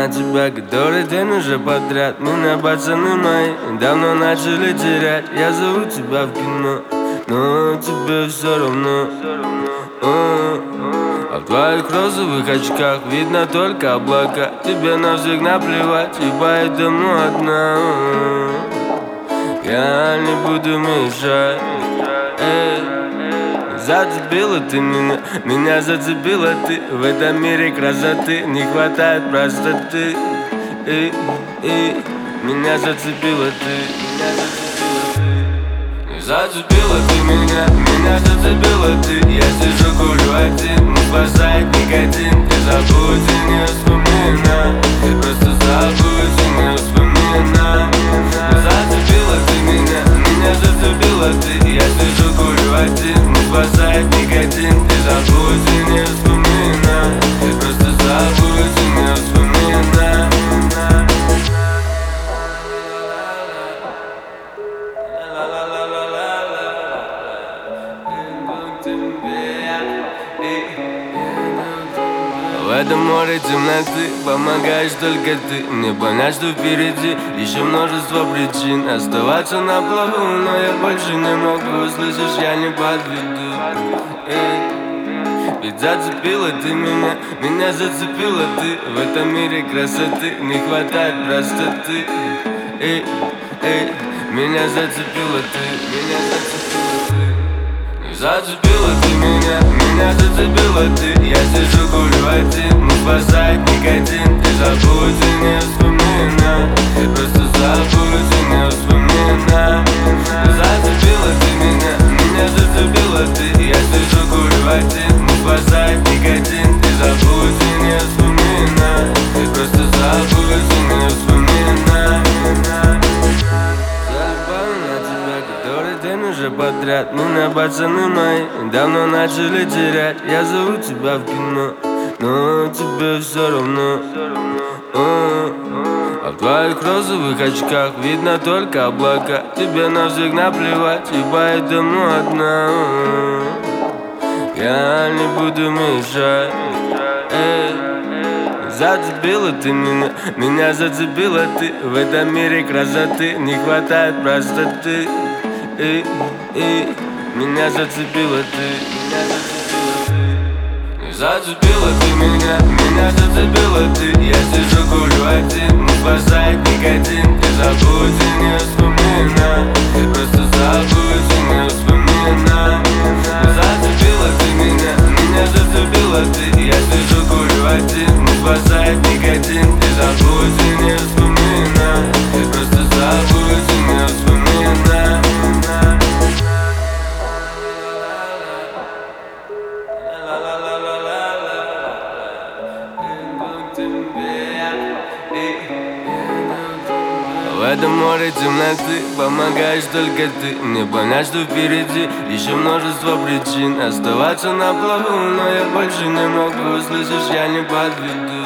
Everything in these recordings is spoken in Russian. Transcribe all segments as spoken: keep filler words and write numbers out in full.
на тебя который день уже подряд. Меня пацаны мои давно начали терять. Я зову тебя в кино, но тебе все равно. А в твоих розовых очках видно только облака. Тебе на всех наплевать, и поэтому одна. Я не буду мешать. Эй. Зацепила ты меня, меня зацепила ты. В этом мире красоты не хватает простоты. И, и, меня зацепила ты, меня зацепила ты. Зацепила ты меня, меня зацепила ты. Я сижу, курю один, не спасает никотин. Ты забудь и не вспоминай, просто забудь и не вспоминай. Зацепила ты меня, меня зацепила ты. Я сижу, курю один, не спасает никотин. Ты забудь и не вспоминай, просто забудь и не вспоминай. В этом море темноты помогаешь только ты. Мне понять, что впереди еще множество причин оставаться на плаву, но я больше не могу. Слышишь, я не подведу. Эй. Ведь зацепила ты меня, меня зацепила ты. В этом мире красоты не хватает простоты. Эй, эй, меня зацепила ты, меня зацепила ты. Зацепила ты меня, меня зацепила ты. Я сижу, курю один, не спасает никотин. Ты забудь и не вспоминай, просто забудь и не вспоминай. Зацепила ты меня, меня зацепила ты. Я сижу, курю один, не спасает никотин. Ты забудь и не вспоминай, просто забудь и не вспоминай. День уже подряд, меня пацаны мои давно начали терять. Я зову тебя в кино, но тебе все равно. А в твоих розовых очках видно только облака. Тебе на всех наплевать, и поэтому одна. Я не буду мешать. Эй. Зацепила ты меня, меня зацепила ты. В этом мире красоты не хватает простоты. И, и, меня зацепила ты, меня зацепила ты. Зацепила ты меня, меня зацепила ты. Я сижу, курю один, не спасает никотин. Ты забудь и не вспоминай, просто забудь и не вспоминай. Зацепила ты меня, меня зацепила ты. Я сижу, курю один, не спасает никотин. Ты забудь и не вспоминай, просто забудь и не вспоминай. В этом море темноты помогаешь только ты. Мне понять, что впереди еще множество причин оставаться на плаву, но я больше не могу. Слышишь, я не подведу.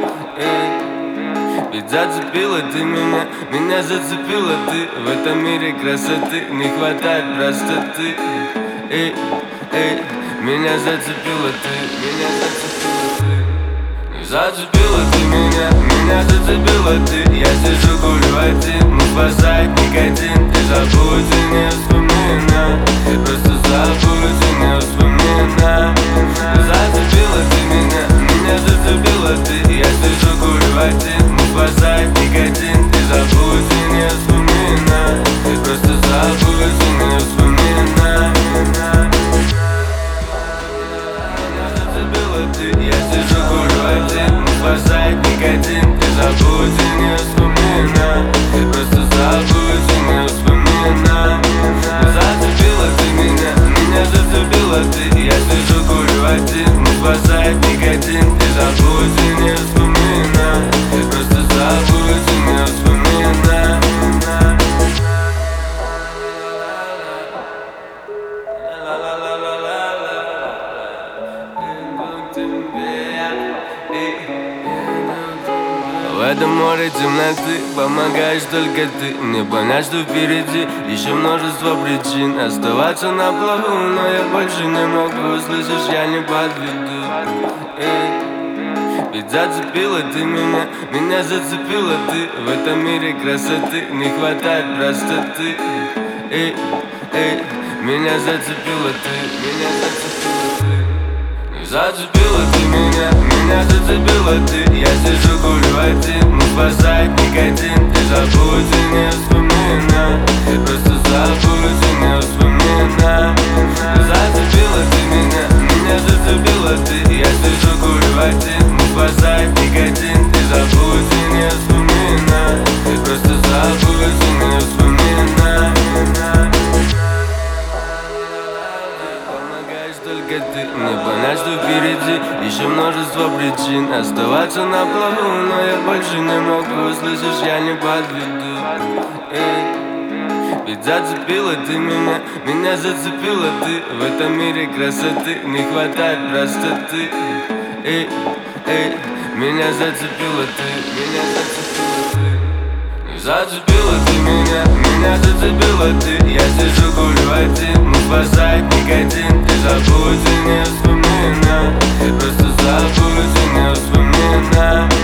Эй. Ведь зацепила ты меня, меня зацепила ты. В этом мире красоты не хватает простоты. Эй, эй, меня зацепила ты, меня зацепила ты. Зацепила ты меня, меня зацепила ты. Я сижу, курю один, не спасает никотин. Ты забудь и не вспоминай, просто забудь и не вспоминай. Зацепила ты меня, меня зацепила ты. Я сижу, курю один, не спасает никотин. Ты забудь и не вспоминай, просто забудь и не вспоминай. Я сижу, курю один, не спасает никотин. Ты забудь и не вспоминай, просто забудь и не вспоминай. Зацепила ты меня, меня зацепила ты. Я сижу, курю один, не спасает никотин. Ты забудь и не вспоминай, просто забудь и не вспоминай. В этом море темноты помогаешь только ты. Мне понять, что впереди еще множество причин оставаться на плаву, но я больше не могу. Слышишь, я не подведу. Эй. Ведь зацепила ты меня, меня зацепила ты. В этом мире красоты не хватает простоты. Эй, эй, меня зацепила ты, меня зацепила ты. Зацепила ты меня, меня зацепила ты. Я сижу, курю один, не спасает никотин. Ты забудь и не вспоминай, просто забудь и не вспоминай. Зацепила ты меня, меня зацепила ты. Я сижу, курю один, не спасает никотин. Ты забудь и не вспоминай, просто забудь и не вспоминай. Помогаешь только ты мне понять, что впереди еще множество причин оставаться на плаву, но я больше не могу, слышишь, я не подведу. Эй. Ведь зацепила ты меня, меня зацепила ты. В этом мире красоты не хватает простоты. Эй, эй, меня зацепила ты, меня зацепила ты. Зацепила ты меня, меня зацепила ты. Я сижу, курю один, не спасает никотин. Ты забудь и не вспоминай, просто забудь и не вспоминай.